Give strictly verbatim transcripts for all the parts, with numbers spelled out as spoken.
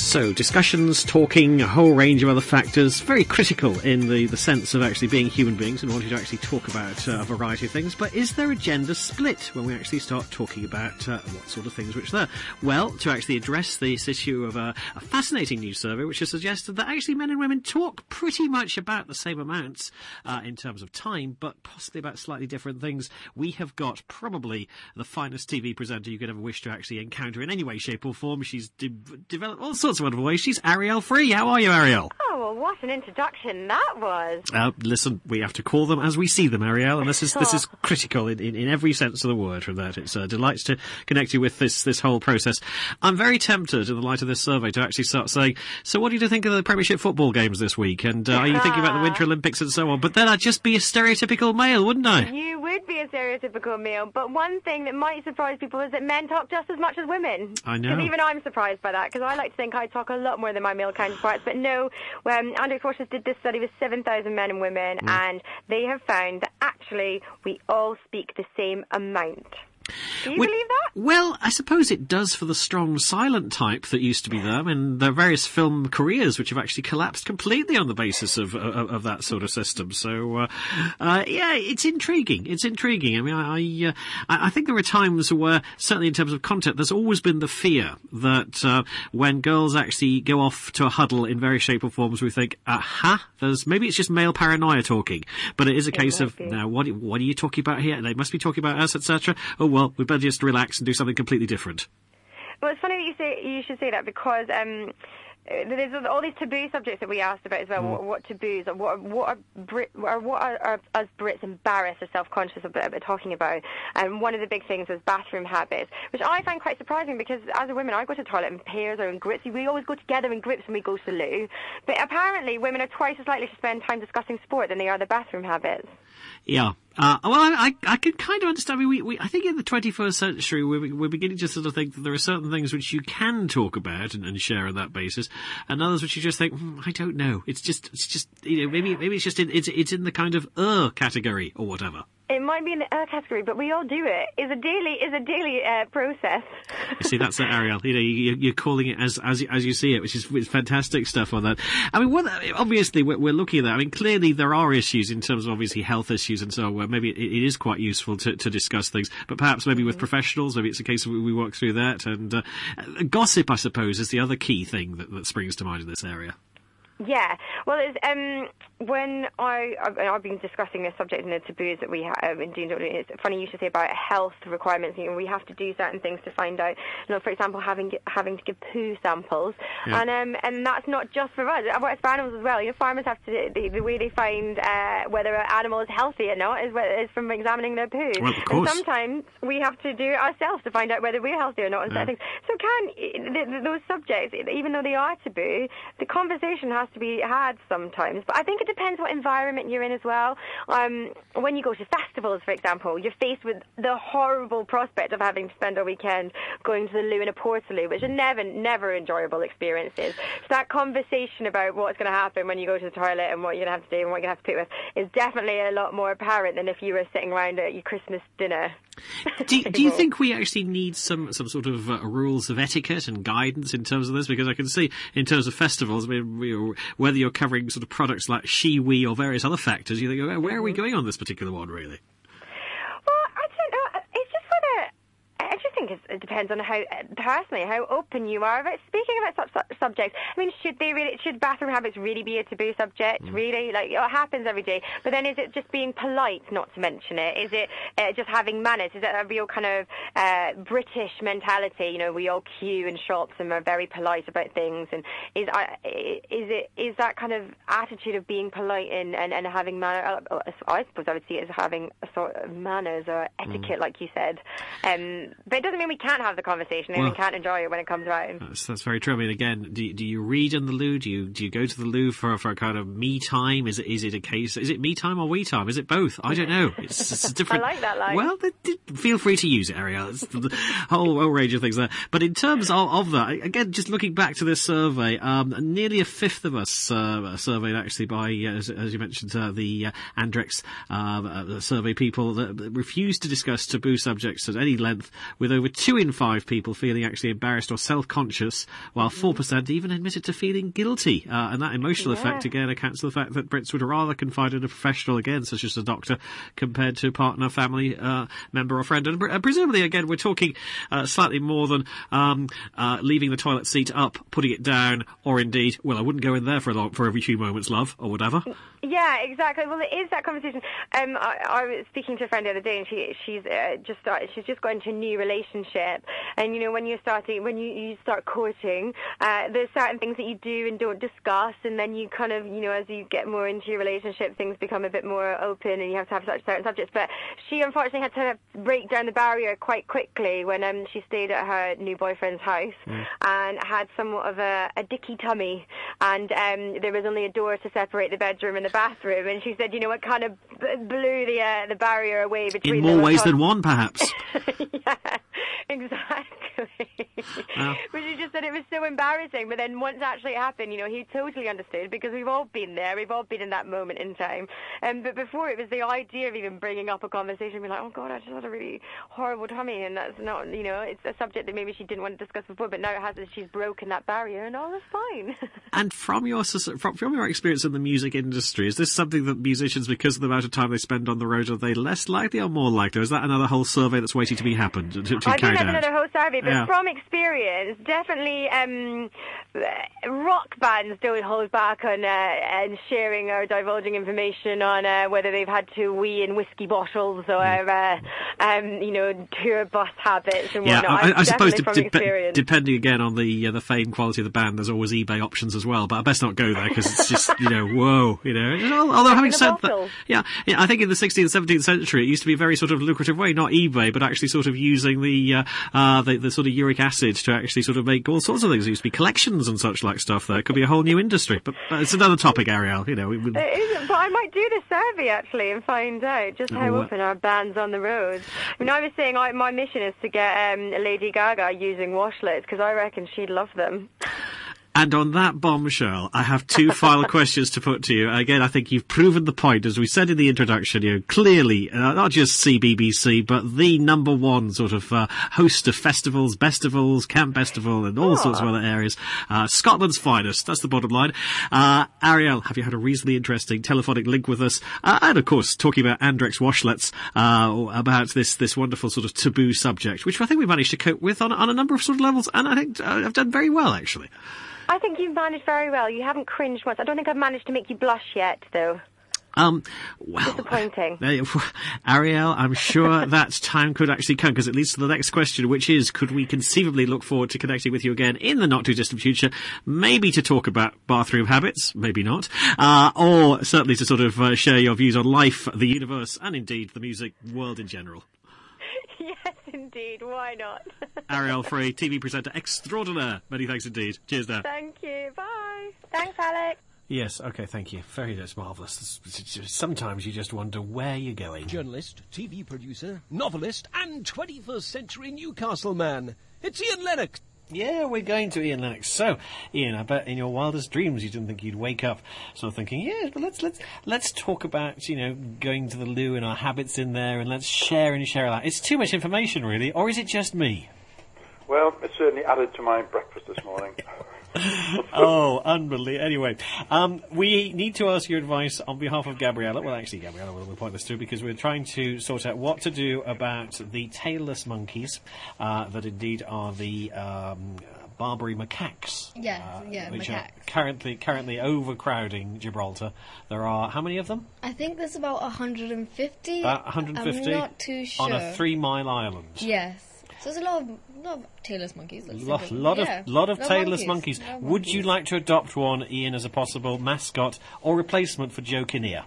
So, discussions, talking, a whole range of other factors, very critical in the, the sense of actually being human beings and wanting to actually talk about uh, a variety of things. But is there a gender split when we actually start talking about uh, what sort of things which there? Well, to actually address this issue of a, a fascinating new survey which has suggested that actually men and women talk pretty much about the same amounts uh, in terms of time, but possibly about slightly different things, we have got probably the finest T V presenter you could ever wish to actually encounter in any way, shape or form. She's de- developed all sorts of wonderful ways. She's Ariel Free. How are you, Ariel? Oh, well, what an introduction that was. Uh, listen, we have to call them as we see them, Ariel, and this is this is critical in, in, in every sense of the word from that. It's a delight to connect you with this, this whole process. I'm very tempted, in the light of this survey, to actually start saying, so what do you think of the Premiership football games this week? And uh, are you thinking about the Winter Olympics and so on? But then I'd just be a stereotypical male, wouldn't I? You would be a stereotypical male, but one thing that might surprise people is that men talk just as much as women. I know. Because even I'm surprised by that, because I like to think I talk a lot more than my male counterparts. But no, um, Andrew Forces did this study with seven thousand men and women, mm. and they have found that actually we all speak the same amount. Do you we, believe that? Well, I suppose it does for the strong silent type that used to be there. I mean, there are various film careers which have actually collapsed completely on the basis of of, of that sort of system. So, uh, uh, yeah, it's intriguing. It's intriguing. I mean, I I, uh, I think there are times where, certainly in terms of content, there's always been the fear that uh, when girls actually go off to a huddle in various shape or forms, we think, aha, there's maybe it's just male paranoia talking, but it is a case of, now, what what are you talking about here? They must be talking about us, et cetera. Oh well, we better just relax and do something completely different. Well, it's funny that you say you should say that, because um, there's all these taboo subjects that we asked about as well. Mm. What, what taboos? Or what, what are Brit, or what are, are us Brits embarrassed or self-conscious about, about talking about? And one of the big things was bathroom habits, which I find quite surprising, because as a woman, I go to the toilet in pairs or in groups. We always go together in groups when we go to the loo. But apparently, women are twice as likely to spend time discussing sport than they are the bathroom habits. Yeah. Uh, well, I, I can kind of understand. I mean, we, we, I think in the twenty-first century, we're, we're beginning to sort of think that there are certain things which you can talk about and, and share on that basis, and others which you just think, hmm, I don't know. It's just, it's just, you know, maybe, maybe it's just in, it's, it's in the kind of uh category or whatever. It might be in the uh category, but we all do it. It's a daily, it's a daily uh, process. You see, that's it, Ariel. You know, you, you're calling it as as as you see it, which is it's fantastic stuff on that. I mean, what, obviously, we're, we're looking at that. I mean, clearly there are issues in terms of obviously health issues and so on, where maybe it, it is quite useful to, to discuss things. But perhaps maybe with professionals, maybe it's a case of we work through that. And uh, gossip, I suppose, is the other key thing that, that springs to mind in this area. Yeah, well, it's, um, when I, I've, I've been discussing this subject in the taboos that we have in doing, it's funny you should say about health requirements. You know, we have to do certain things to find out, you know, for example, having having to give poo samples, yeah. and um, and that's not just for us, it's for animals as well. You know, farmers have to, the, the way they find uh, whether an animal is healthy or not is, is from examining their poo. Well, of course. And sometimes we have to do it ourselves to find out whether we're healthy or not and yeah. certain things. So can, the, the, those subjects, even though they are taboo, the conversation has to be had sometimes, but I think it depends what environment you're in as well. Um, when you go to festivals, for example, you're faced with the horrible prospect of having to spend a weekend going to the loo in a portaloo, which are never, never enjoyable experiences. So that conversation about what's going to happen when you go to the toilet and what you're going to have to do and what you're going to have to put with is definitely a lot more apparent than if you were sitting around at your Christmas dinner. do, do you think we actually need some, some sort of uh, rules of etiquette and guidance in terms of this? Because I can see in terms of festivals, I mean, we, whether you're covering sort of products like she, we, or various other factors, you think, where are we going on this particular one, really? Well, I don't know. It's just whether... I just think it depends on how, personally, how open you are about speaking about such subjects. I mean, should they really, should bathroom habits really be a taboo subject? Mm. Really? Like, it happens every day. But then is it just being polite not to mention it? Is it uh, just having manners? Is it a real kind of uh, British mentality? You know, we all queue in shops and are very polite about things. And is uh, is it is that kind of attitude of being polite and, and, and having manners? I suppose I would see it as having a sort of manners or etiquette, mm. like you said. Um, But it doesn't mean we can't have the conversation and well, we can't enjoy it when it comes around. That's, that's very true. I mean, again, do, do you read in the loo? Do you do you go to the loo for, for a kind of me time? Is it is it a case? Is it me time or we time? Is it both? I don't know. It's, it's a different. I like that line. Well, th- th- feel free to use it, Ariel. It's the whole, whole range of things there. But in terms of, of that, again, just looking back to this survey, um, nearly a fifth of us uh, surveyed actually by, uh, as, as you mentioned, uh, the uh, Andrex uh, uh, survey people that refused to discuss taboo subjects at any length with over over two in five people feeling actually embarrassed or self-conscious, while four percent even admitted to feeling guilty. Uh, and that emotional Yeah. effect, again, accounts for the fact that Brits would rather confide in a professional, again, such as a doctor, compared to a partner, family uh, member or friend. And uh, presumably, again, we're talking uh, slightly more than um, uh, leaving the toilet seat up, putting it down, or indeed, well, I wouldn't go in there for a long, for every few moments, love, or whatever. Yeah, exactly. Well, it is that conversation. Um, I, I was speaking to a friend the other day, and she she's uh, just started. She's just got into a new relationship, and you know, when you're starting, when you, you start courting, uh, there's certain things that you do and don't discuss, and then you kind of, you know, as you get more into your relationship, things become a bit more open, and you have to have such certain subjects. But she unfortunately had to break down the barrier quite quickly when um she stayed at her new boyfriend's house mm. and had somewhat of a, a dicky tummy, and um there was only a door to separate the bedroom and the bathroom, and she said, you know, it kind of b- blew the uh, the barrier away between in more them. ways than one, perhaps. Yeah, exactly. Wow. But she just said it was so embarrassing. But then once actually it happened, you know, he totally understood, because we've all been there. We've all been in that moment in time. Um, but before, it was the idea of even bringing up a conversation, being like, oh God, I just had a really horrible tummy, and that's not, you know, it's a subject that maybe she didn't want to discuss before, but now it has, she's broken that barrier, and all is fine. And from your from, from your experience in the music industry, is this something that musicians, because of the amount of time they spend on the road, are they less likely or more likely? Or is that another whole survey that's waiting to be happened, to, to I carried think that's out? another whole survey, but Yeah. from experience, definitely um, rock bands don't hold back on uh, and sharing or divulging information on uh, whether they've had to wee in whiskey bottles or uh, um, you know, tour bus habits and Yeah, whatnot. I, I suppose Definitely de- from de- experience. depending again on the uh, the fame quality of the band, there's always eBay options as well. But I best not go there, because it's just, you know, whoa, you know. Although having said that, yeah, yeah, I think in the sixteenth, seventeenth century, it used to be a very sort of lucrative way, not eBay, but actually sort of using the uh, uh, the, the sort of uric acid to actually sort of make all sorts of things. There used to be collections and such like stuff there. It could be a whole new industry. But uh, it's another topic, Ariel. You know, we, we... It isn't, but I might do the survey actually and find out just how Oh, open are bands on the road. I mean, I was saying I, my mission is to get um, Lady Gaga using washlets, because I reckon she'd love them. And on that bombshell, I have two final questions to put to you. Again, I think you've proven the point, as we said in the introduction, you know, clearly, uh, not just C B B C, but the number one sort of uh, host of festivals, bestivals, Camp Festival, and all Oh. sorts of other areas. Uh, Scotland's finest, that's the bottom line. Uh, Ariel, have you had a reasonably interesting telephonic link with us? Uh, and, of course, talking about Andrex washlets, uh, about this this wonderful sort of taboo subject, which I think we managed to cope with on, on a number of sort of levels, and I think uh, I've done very well, actually. I think you've managed very well. You haven't cringed once. I don't think I've managed to make you blush yet, though. Um, well, Disappointing. Uh, Ariel, I'm sure that time could actually come, because it leads to the next question, which is, could we conceivably look forward to connecting with you again in the not-too-distant future, maybe to talk about bathroom habits, maybe not, uh, or certainly to sort of uh, share your views on life, the universe, and indeed the music world in general. Yes, indeed. Why not? Ariel Free, T V presenter extraordinaire. Many thanks indeed. Cheers now. Thank you. Bye. Thanks, Alex. Yes, okay, thank you. Very, that's marvellous. Sometimes you just wonder where you're going. Journalist, T V producer, novelist, and twenty-first century Newcastle man. It's Ian Lennox. Yeah, we're going to Ian Lennox. So, Ian, I bet in your wildest dreams you didn't think you'd wake up sort of thinking, yeah, but let's let's let's talk about, you know, going to the loo and our habits in there, and let's share and share that. It's too much information, really, or is it just me? Well, it certainly added to my breakfast this morning. Oh, unbelievable. Anyway, um, we need to ask your advice on behalf of Gabriella. Well, actually, Gabriella will point this through, because we're trying to sort out what to do about the tailless monkeys uh, that indeed are the um, Barbary macaques. Yeah, uh, yeah, which macaques. are currently currently overcrowding Gibraltar. There are how many of them? I think there's about one hundred fifty. About one hundred fifty. I'm not too sure. On a three-mile island. Yes. So there's a lot of, lot of tailless monkeys. A lot, lot of, yeah. lot of lot tailless monkeys. Lot of Would monkeys. you like to adopt one, Ian, as a possible mascot or replacement for Joe Kinnear?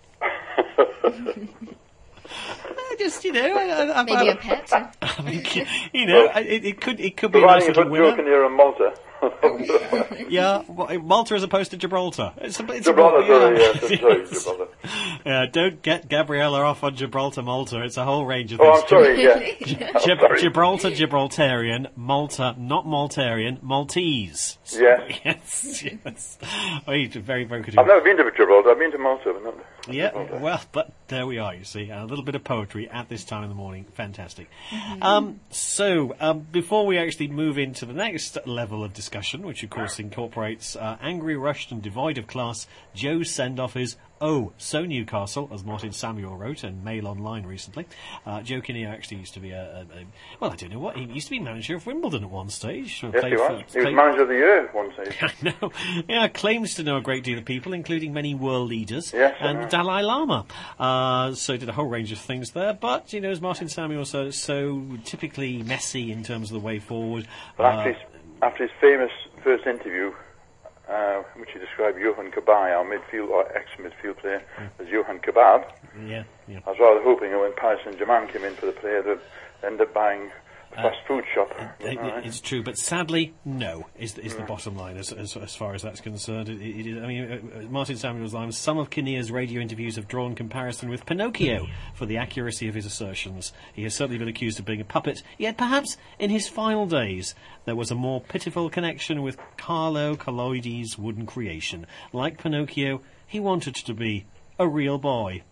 Just, you know, I, I, I, Maybe a pet. I mean, you know, it, it could it could be a Providing nice you little put Joe winner. Kinnear and Malta. Yeah, well, Malta as opposed to Gibraltar. It's a, it's Gibraltar, a, sorry, yeah. yes, I'm sorry, Gibraltar. Yeah, don't get Gabriella off on Gibraltar, Malta. It's a whole range of Oh, things. I'm sorry, yeah. I'm Gib- sorry. Gibraltar, Gibraltarian, Malta, not Maltarian, Maltese. Yes. Yes, yes. Oh, you did very, very good. I've never been to Gibraltar. I've been to Malta, but not Yeah, Gibraltar. well, but there we are, you see. A little bit of poetry at this time in the morning. Fantastic. Um, so, um, before we actually move into the next level of discussion, which of course incorporates uh, angry, rushed and devoid of class, Joe's send-off is Oh, so Newcastle, as Martin Samuel wrote in Mail Online recently. Uh, Joe Kinnear actually used to be a, a, a... Well, I don't know what. He used to be manager of Wimbledon at one stage. Yes, he was. He was manager of the year at one stage. I know. Yeah, claims to know a great deal of people, including many world leaders Yes, I and know. the Dalai Lama. Uh, so did a whole range of things there. But, you know, as Martin Samuel so, so typically messy in terms of the way forward. But after, uh, his, after his famous first interview, uh, which he described Johan Kabay, our midfield or ex-midfield player, as Johan Kebab, yeah, yeah. I was rather hoping that when Paris Saint-Germain came in for the player, they'd end up buying a fast food shop. It- All right. It's true, but sadly, no, is, is the bottom line as, as, as far as that's concerned. It, it, it, I mean, uh, uh, Martin Samuel's line, some of Kinnear's radio interviews have drawn comparison with Pinocchio for the accuracy of his assertions. He has certainly been accused of being a puppet, yet perhaps in his final days there was a more pitiful connection with Carlo Collodi's wooden creation. Like Pinocchio, he wanted to be a real boy.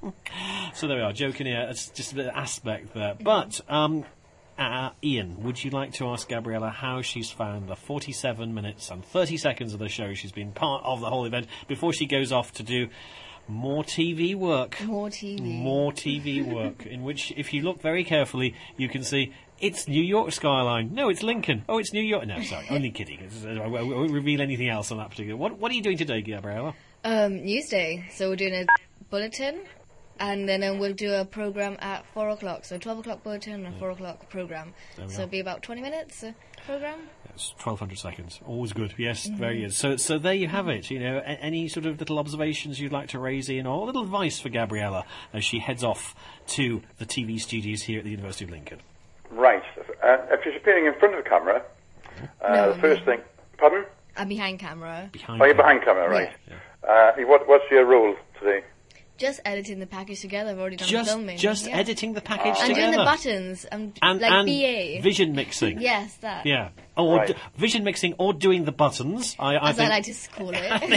So there we are, Joe Kinnear, it's just a bit of aspect there. But, um... Uh, Ian, would you like to ask Gabriella how she's found the forty-seven minutes and thirty seconds of the show? She's been part of the whole event before she goes off to do more T V work. More T V. More T V work, in which, if you look very carefully, you can see it's New York skyline. No, it's Lincoln. Oh, it's New York. No, sorry, only kidding. It's, uh, I won't reveal anything else on that particular. What What are you doing today, Gabriella? Um, Newsday. So we're doing a bulletin, and then um, we'll do a program at four o'clock. So twelve o'clock bulletin and a four o'clock program. There we So are. it'll be about twenty minutes uh, program. It's twelve hundred seconds. Always good. Yes, very good. So, so there you have it. You know, a- any sort of little observations you'd like to raise, Ian, or a little advice for Gabriella as she heads off to the T V studios here at the University of Lincoln. Right. Uh, if she's appearing in front of the camera, uh, No, the first thing... Pardon? I'm behind camera. Behind. Oh, you're camera. behind camera, right. Uh, what, what's your role today? Just editing the package together. I've already done the Just, filming. just yeah. editing the package I'm together. doing the buttons. I'm and, like and B A. vision mixing. Yes, that. Yeah. Or Right. d- vision mixing or doing the buttons. I, I As think. I like to call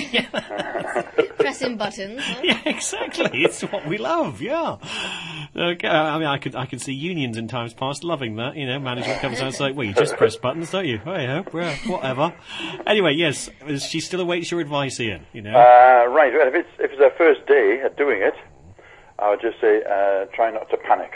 it. Pressing buttons. huh? Yeah, exactly. It's what we love. Yeah. Okay. I mean, I could I could see unions in times past loving that. You know, management comes out and says, "Well, you just press buttons, don't you?" Oh, yeah, well, whatever. Anyway, yes, she still awaits your advice, Ian. You know. Uh, right. Well, if it's, if it's her first day at doing it, I would just say uh, try not to panic.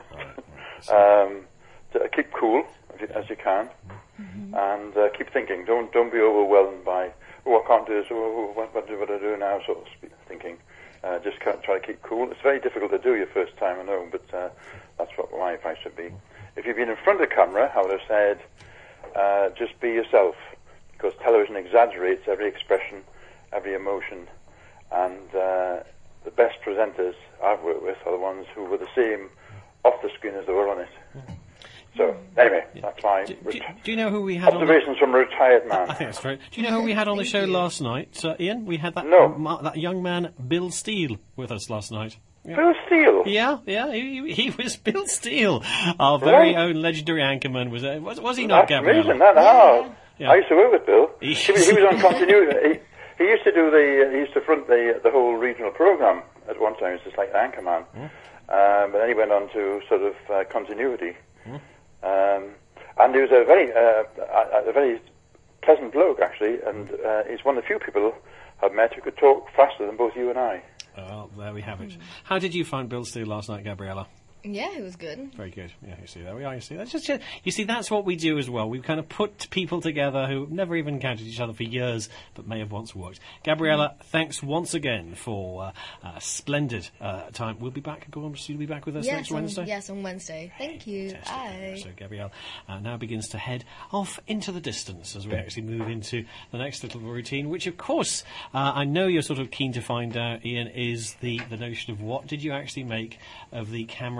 um, to keep cool as you, as you can, and uh, keep thinking. Don't don't be overwhelmed by oh I can't do this. Oh, what, what, do, what do I do now? Sort of spe- thinking. Uh, just ca- try to keep cool. It's very difficult to do your first time, I know, but uh, that's what my advice would be. If you've been in front of the camera, I would have said uh, just be yourself, because television exaggerates every expression, every emotion, and uh, the best presenters I've worked with are the ones who were the same off the screen as they were on it. So, anyway, that's my do, ret- do, do you know who we had on the, observations from a retired I man. think that's right. Do you know who we had on the show you. last night, uh, Ian? We had that No. ma- that young man, Bill Steele, with us last night. Bill Steele. Yeah, yeah, he, he was Bill Steele, our very Right. own legendary anchorman. Was uh, was, was he not, That's Gabriella? amazing, that, how? Yeah. I used to work with Bill. He- He, was- he was on continuity. He, he used to do the, uh, he used to front the the whole regional programme at one time. He was just like the anchorman. Um, but then he went on to sort of uh, continuity. Um, and he was a very, uh, a, a very pleasant bloke, actually, and uh, he's one of the few people I've met who could talk faster than both you and I. Well, there we have it. How did you find Bill Steele last night, Gabriella? Yeah, it was good. Very good. Yeah, you see, there we are. You see, that's just you see, that's what we do as well. We kind of put people together who never even encountered each other for years, but may have once worked. Gabriella, thanks once again for uh, a splendid uh, time. We'll be back. Go on, you'll be back with us Yes, next on, Wednesday. yes, on Wednesday. Thank you. Fantastic. Bye. So Gabrielle uh, now begins to head off into the distance as we actually move into the next little routine, which of course uh, I know you're sort of keen to find out, Ian, is the, the notion of what did you actually make of the Cameron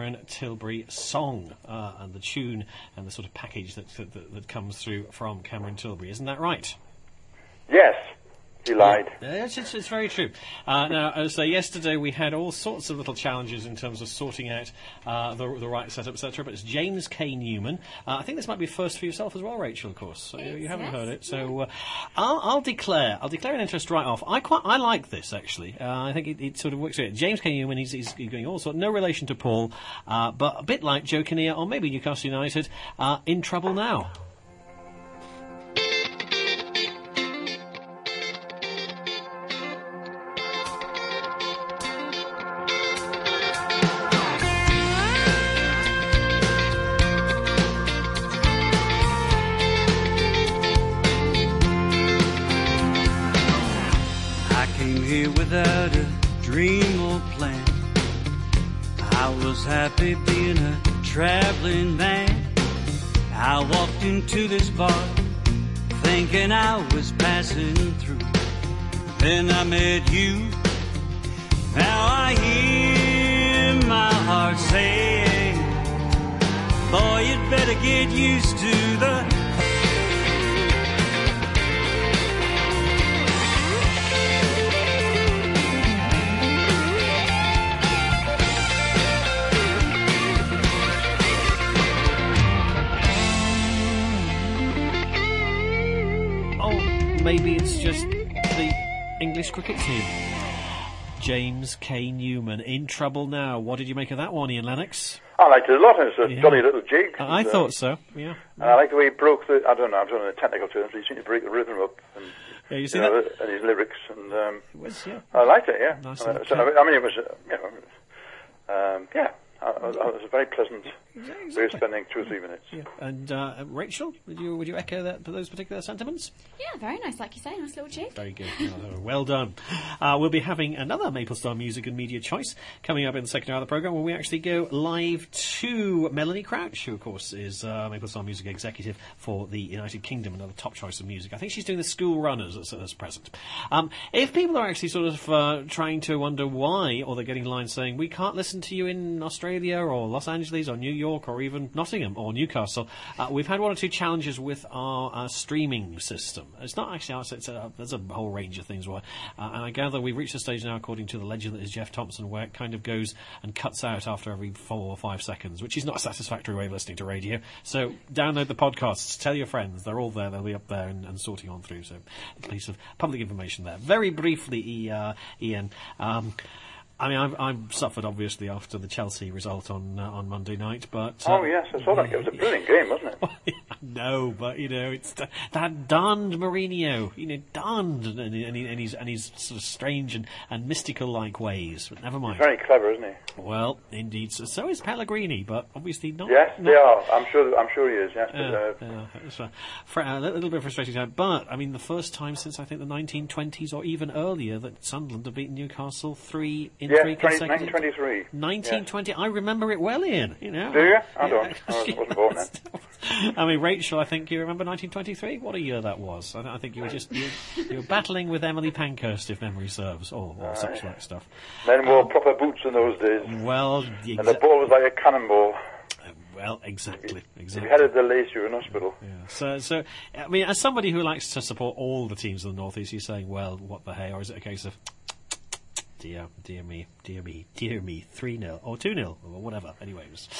Cameron Tilbury song, uh, and the tune and the sort of package that, that that comes through from Cameron Tilbury. Isn't that right? Yes. He lied. Yeah, it's, it's, it's very true. Uh, now, as uh, yesterday we had all sorts of little challenges in terms of sorting out uh, the, the right setup, et cetera. But it's James K. Newman. Uh, I think this might be a first for yourself as well, Rachel. Of course, so you, you haven't yes. heard it. So uh, I'll, I'll declare. I'll declare an interest right off. I quite. I like this actually. Uh, I think it, it sort of works. Out. James K. Newman. He's, he's going all sorts. No relation to Paul, uh, but a bit like Joe Kinnear or maybe Newcastle United. Uh, in trouble now. Without a dream or plan, I was happy being a traveling man. I walked into this bar thinking I was passing through. Then I met you. Now I hear my heart say, boy, you'd better get used to the Maybe it's just the English cricket team. James K. Newman, in trouble now. What did you make of that one, Ian Lennox? I liked it a lot. It's a Yeah. jolly little jig. Uh, I and, uh, thought so, yeah. And I like the way he broke the, I don't know, I'm talking in technical terms, but he seemed to break the rhythm up. And, Yeah, you see you know, that? and his lyrics, and um, It was, yeah. I liked it, yeah. Nice Uh, little so, cut. I mean, it was, uh, you know, um, yeah, I, I, it was a very pleasant way of exactly. spending two or three minutes. Yeah. And uh, Rachel, would you would you echo that those particular sentiments? Yeah, very nice, like you say, nice little jig. Very good. Oh, well done. Uh, we'll be having another Maple Star Music and Media Choice coming up in the second hour of the programme, where we actually go live to Melanie Crouch, who, of course, is uh, Maple Star Music Executive for the United Kingdom, another top choice of music. I think she's doing the school runners at, at present. Um, if people are actually sort of uh, trying to wonder why, or they're getting lines saying, we can't listen to you in Australia or Los Angeles or New York or even Nottingham or Newcastle, uh, we've had one or two challenges with our uh, streaming system. It's not actually ours, it's a, there's a whole range of things where, uh, and I gather we've reached a stage now, according to the legend that is Jeff Thompson, where it kind of goes and cuts out after every four or five seconds, which is not a satisfactory way of listening to radio. So download the podcasts, tell your friends, they're all there, they'll be up there and, and sorting on through. So a piece of public information there. Very briefly, uh, Ian, um, I mean, I've, I've suffered, obviously, after the Chelsea result on uh, on Monday night, but... Uh, Oh, yes, I saw that. It was a brilliant game, wasn't it? No, but, you know, it's th- that darned Mourinho, you know, darned, and, and, and, he, and, he's, and he's sort of strange and, and mystical-like ways, but never mind. He's very clever, isn't he? Well, indeed, so, so is Pellegrini, but obviously not... Yes, not, they are. I'm sure. I'm sure he is. Yes, but, Uh, uh, uh, it's a, fr- a little bit frustrating time, but I mean the first time since I think the nineteen twenties or even earlier that Sunderland have beaten Newcastle three in yes, three twenty, consecutive. nineteen twenty-three. nineteen twenty. I remember it well, Ian. You know. Do you? I Yeah. don't. I wasn't born then. I mean, Rachel, I think you remember nineteen twenty-three. What a year that was! I, th- I think you were just you, you were battling with Emily Pankhurst, if memory serves, or, or such like stuff. Men wore proper boots in those days, Well, the and the exa- ball was like a cannonball. well, exactly, If exactly. you headed the lace, you were in hospital. Yeah. So, so I mean, as somebody who likes to support all the teams of the North East, you're saying, well, what the hey, or is it a case of, dear, dear me, dear me, dear me, three nil or two nil or whatever. Anyways,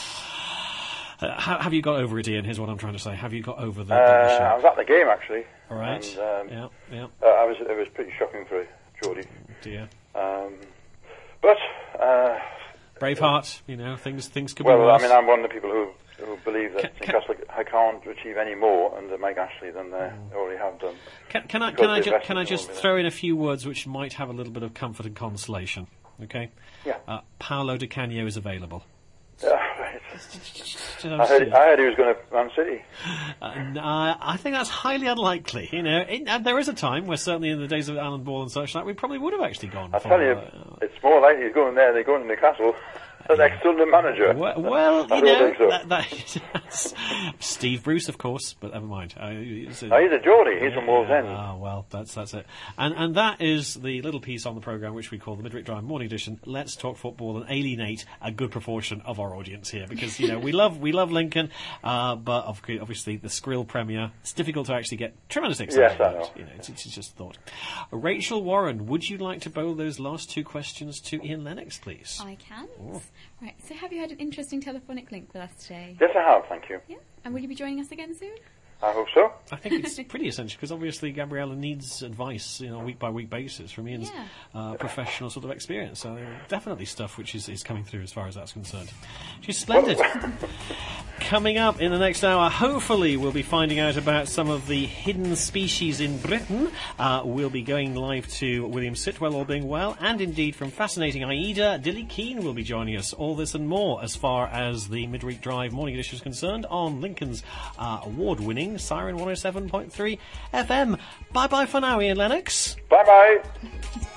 uh, ha- have you got over it, Ian? Here's what I'm trying to say. Have you got over the, the Uh, issue? I was at the game actually. All right. And, um, yeah, yeah, uh, I was. It was pretty shocking for Geordie. dear. Um, but uh, Braveheart, you know, things things could be well, I worse. mean, I'm one of the people who who believe that Ca- ca- Newcastle I can't achieve any more under Mike Ashley than they already have done. Can, can I because can I the just can I investment just will be throw in a few words which might have a little bit of comfort and consolation? Okay. Yeah. Uh, Paolo Di Canio is available. Yeah, right. Just- I heard, I heard he was going to Man City. And, uh, I think that's highly unlikely. You know, in, and there is a time where certainly in the days of Alan Ball and such like, we probably would have actually gone. I for, tell you, uh, it's more likely he's going there than going to Newcastle. An ex-Sunday manager. Well, well I you don't know, think so. that, that, that's Steve Bruce, of course, but never mind. Uh, he's, a, Oh, he's a Geordie. He's from Wall's End. Ah, well, that's that's it. And and that is the little piece on the programme which we call the Midweek Drive Morning Edition. Let's talk football and alienate a good proportion of our audience here, because you know we love we love Lincoln, uh, but obviously the Skrill Premier, it's difficult to actually get tremendous excitement. Yes, I know. about. You know, it's, it's just a thought. Rachel Warren, would you like to bowl those last two questions to Ian Lennox, please? I can. Right, so have you had an interesting telephonic link with us today? Yes, I have, thank you. Yeah, and will you be joining us again soon? I hope so. I think it's pretty essential, because obviously Gabriella needs advice, you know, week by week basis from Ian's Yeah. uh, professional sort of experience. So definitely stuff which is, is coming through as far as that's concerned. She's splendid. Coming up in the next hour, hopefully we'll be finding out about some of the hidden species in Britain. Uh, we'll be going live to William Sitwell, all being well, and indeed from fascinating Aida, Dilly Keane will be joining us. All this and more as far as the Midweek Drive Morning Edition is concerned on Lincoln's uh, award-winning Siren one oh seven point three F M. Bye-bye for now, Ian Lennox. Bye-bye.